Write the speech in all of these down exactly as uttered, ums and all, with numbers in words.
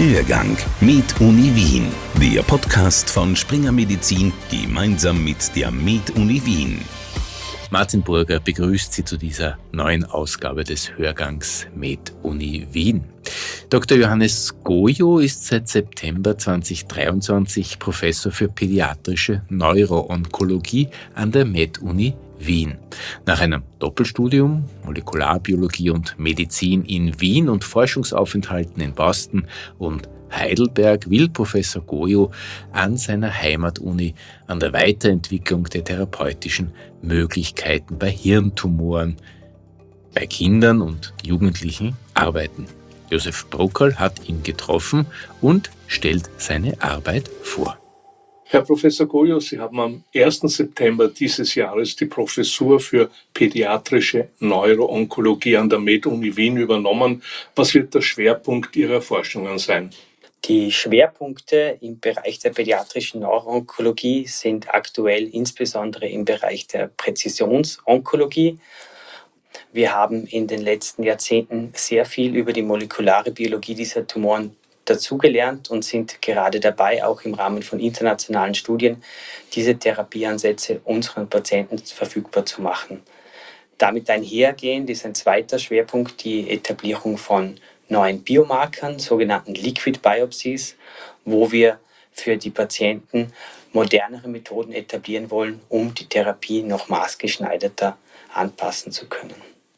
Hörgang mit Uni Wien, der Podcast von Springer Medizin gemeinsam mit der Med-Uni Wien. Martin Burger begrüßt Sie zu dieser neuen Ausgabe des Hörgangs Med-Uni Wien. Doktor Johannes Gojo ist seit September zweitausenddreiundzwanzig Professor für pädiatrische Neuroonkologie an der Med-Uni Wien. Nach einem Doppelstudium Molekularbiologie und Medizin in Wien und Forschungsaufenthalten in Boston und Heidelberg will Professor Gojo an seiner Heimatuni an der Weiterentwicklung der therapeutischen Möglichkeiten bei Hirntumoren bei Kindern und Jugendlichen arbeiten. Josef Brockerl hat ihn getroffen und stellt seine Arbeit vor. Herr Professor Gojo, Sie haben am ersten September dieses Jahres die Professur für pädiatrische Neuroonkologie an der Med-Uni Wien übernommen. Was wird der Schwerpunkt Ihrer Forschungen sein? Die Schwerpunkte im Bereich der pädiatrischen Neuroonkologie sind aktuell insbesondere im Bereich der Präzisionsonkologie. Wir haben in den letzten Jahrzehnten sehr viel über die molekulare Biologie dieser Tumoren dazugelernt und sind gerade dabei, auch im Rahmen von internationalen Studien, diese Therapieansätze unseren Patienten verfügbar zu machen. Damit einhergehend ist ein zweiter Schwerpunkt die Etablierung von neuen Biomarkern, sogenannten Liquid Biopsies, wo wir für die Patienten modernere Methoden etablieren wollen, um die Therapie noch maßgeschneiderter anpassen zu können.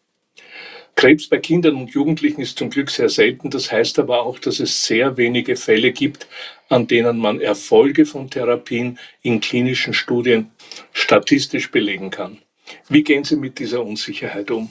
Krebs bei Kindern und Jugendlichen ist zum Glück sehr selten. Das heißt aber auch, dass es sehr wenige Fälle gibt, an denen man Erfolge von Therapien in klinischen Studien statistisch belegen kann. Wie gehen Sie mit dieser Unsicherheit um?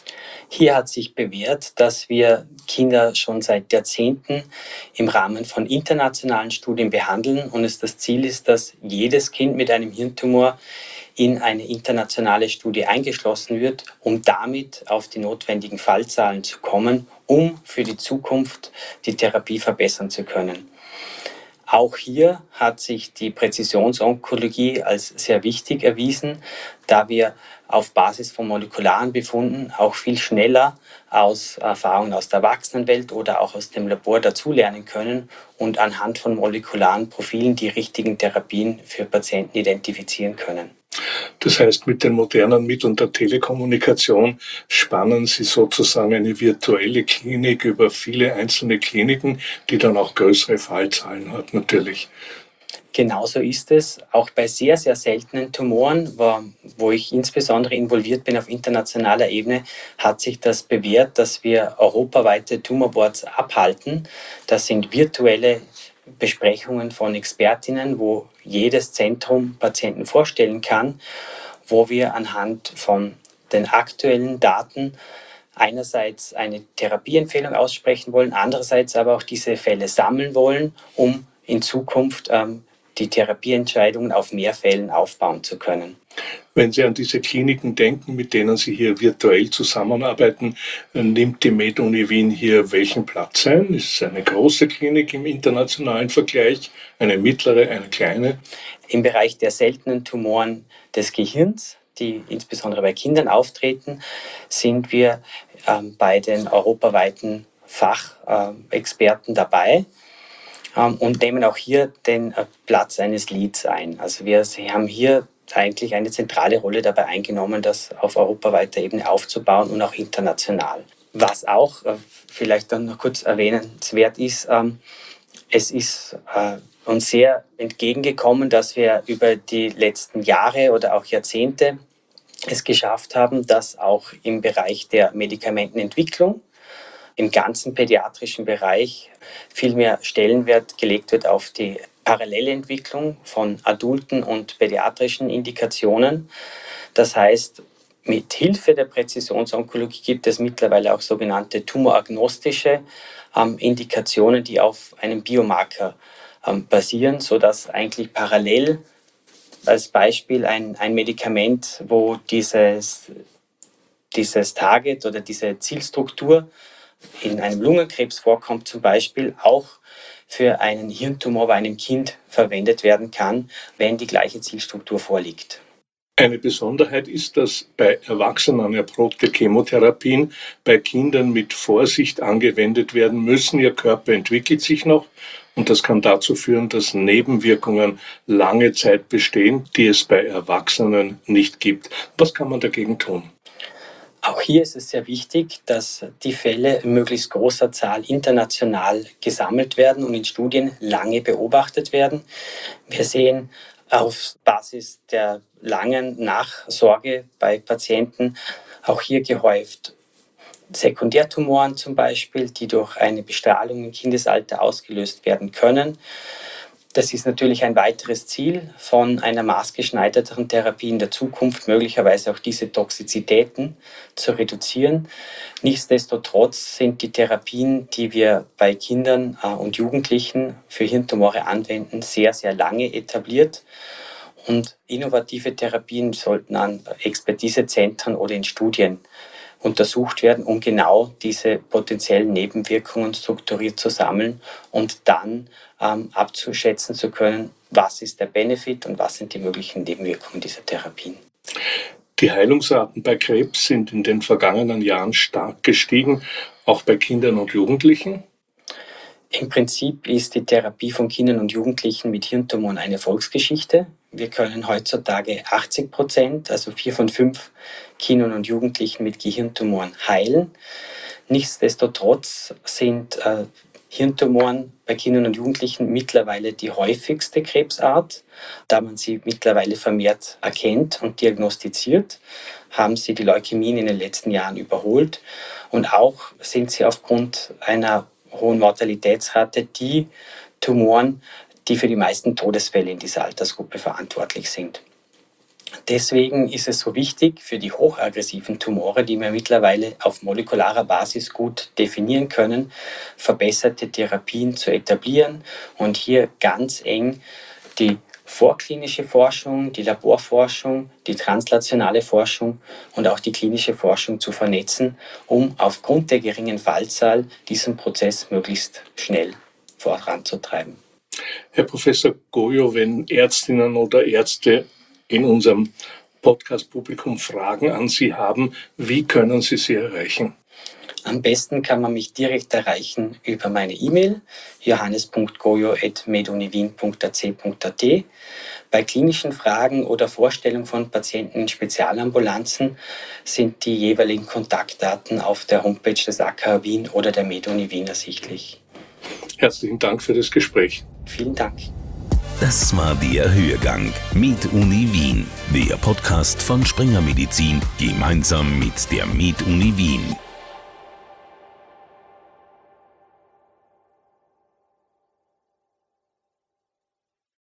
Hier hat sich bewährt, dass wir Kinder schon seit Jahrzehnten im Rahmen von internationalen Studien behandeln und es das Ziel ist, dass jedes Kind mit einem Hirntumor in eine internationale Studie eingeschlossen wird, um damit auf die notwendigen Fallzahlen zu kommen, um für die Zukunft die Therapie verbessern zu können. Auch hier hat sich die Präzisionsonkologie als sehr wichtig erwiesen, da wir auf Basis von molekularen Befunden auch viel schneller aus Erfahrungen aus der Erwachsenenwelt oder auch aus dem Labor dazulernen können und anhand von molekularen Profilen die richtigen Therapien für Patienten identifizieren können. Das heißt, mit den modernen Mitteln der Telekommunikation spannen Sie sozusagen eine virtuelle Klinik über viele einzelne Kliniken, die dann auch größere Fallzahlen hat natürlich. Genauso ist es. Auch bei sehr, sehr seltenen Tumoren, wo, wo ich insbesondere involviert bin auf internationaler Ebene, hat sich das bewährt, dass wir europaweite Tumorboards abhalten. Das sind virtuelle Besprechungen von Expertinnen, wo jedes Zentrum Patienten vorstellen kann, wo wir anhand von den aktuellen Daten einerseits eine Therapieempfehlung aussprechen wollen, andererseits aber auch diese Fälle sammeln wollen, um in Zukunft ähm, die Therapieentscheidungen auf mehr Fällen aufbauen zu können. Wenn Sie an diese Kliniken denken, mit denen Sie hier virtuell zusammenarbeiten, nimmt die Med-Uni Wien hier welchen Platz ein? Ist es eine große Klinik im internationalen Vergleich, eine mittlere, eine kleine? Im Bereich der seltenen Tumoren des Gehirns, die insbesondere bei Kindern auftreten, sind wir ähm, bei den europaweiten Fachexperten äh, dabei. Und nehmen auch hier den Platz eines Leads ein. Also wir haben hier eigentlich eine zentrale Rolle dabei eingenommen, das auf europaweiter Ebene aufzubauen und auch international. Was auch vielleicht dann noch kurz erwähnenswert ist, es ist uns sehr entgegengekommen, dass wir über die letzten Jahre oder auch Jahrzehnte es geschafft haben, dass auch im Bereich der Medikamentenentwicklung im ganzen pädiatrischen Bereich viel mehr Stellenwert gelegt wird auf die parallele Entwicklung von adulten und pädiatrischen Indikationen. Das heißt, mit Hilfe der Präzisionsonkologie gibt es mittlerweile auch sogenannte tumoragnostische ähm, Indikationen, die auf einem Biomarker ähm, basieren, sodass eigentlich parallel als Beispiel ein, ein Medikament, wo dieses, dieses Target oder diese Zielstruktur in einem Lungenkrebs vorkommt, zum Beispiel auch für einen Hirntumor bei einem Kind verwendet werden kann, wenn die gleiche Zielstruktur vorliegt. Eine Besonderheit ist, dass bei Erwachsenen erprobte Chemotherapien bei Kindern mit Vorsicht angewendet werden müssen. Ihr Körper entwickelt sich noch und das kann dazu führen, dass Nebenwirkungen lange Zeit bestehen, die es bei Erwachsenen nicht gibt. Was kann man dagegen tun? Auch hier ist es sehr wichtig, dass die Fälle in möglichst großer Zahl international gesammelt werden und in Studien lange beobachtet werden. Wir sehen auf Basis der langen Nachsorge bei Patienten auch hier gehäuft Sekundärtumoren zum Beispiel, die durch eine Bestrahlung im Kindesalter ausgelöst werden können. Das ist natürlich ein weiteres Ziel von einer maßgeschneiderteren Therapie in der Zukunft, möglicherweise auch diese Toxizitäten zu reduzieren. Nichtsdestotrotz sind die Therapien, die wir bei Kindern und Jugendlichen für Hirntumore anwenden, sehr, sehr lange etabliert. Und innovative Therapien sollten an Expertisezentren oder in Studien untersucht werden, um genau diese potenziellen Nebenwirkungen strukturiert zu sammeln und dann ähm, abzuschätzen zu können, was ist der Benefit und was sind die möglichen Nebenwirkungen dieser Therapien. Die Heilungsraten bei Krebs sind in den vergangenen Jahren stark gestiegen, auch bei Kindern und Jugendlichen. Im Prinzip ist die Therapie von Kindern und Jugendlichen mit Hirntumoren eine Volksgeschichte. Wir können heutzutage achtzig Prozent, also vier von fünf Kindern und Jugendlichen mit Gehirntumoren heilen. Nichtsdestotrotz sind äh, Hirntumoren bei Kindern und Jugendlichen mittlerweile die häufigste Krebsart. Da man sie mittlerweile vermehrt erkennt und diagnostiziert, haben sie die Leukämien in den letzten Jahren überholt. Und auch sind sie aufgrund einer hohen Mortalitätsrate die Tumoren, die für die meisten Todesfälle in dieser Altersgruppe verantwortlich sind. Deswegen ist es so wichtig, für die hochaggressiven Tumore, die wir mittlerweile auf molekularer Basis gut definieren können, verbesserte Therapien zu etablieren und hier ganz eng die vorklinische Forschung, die Laborforschung, die translationale Forschung und auch die klinische Forschung zu vernetzen, um aufgrund der geringen Fallzahl diesen Prozess möglichst schnell voranzutreiben. Herr Professor Goyo, wenn Ärztinnen oder Ärzte in unserem Podcast-Publikum Fragen an Sie haben, wie können Sie sie erreichen? Am besten kann man mich direkt erreichen über meine E-Mail johannes punkt goyo at medunivin punkt a c punkt a t. Bei klinischen Fragen oder Vorstellung von Patienten in Spezialambulanzen sind die jeweiligen Kontaktdaten auf der Homepage des A K H Wien oder der MedUni Wien ersichtlich. Herzlichen Dank für das Gespräch. Vielen Dank. Das war der Hörgang mit Uni Wien, der Podcast von Springer Medizin gemeinsam mit der MedUni Wien.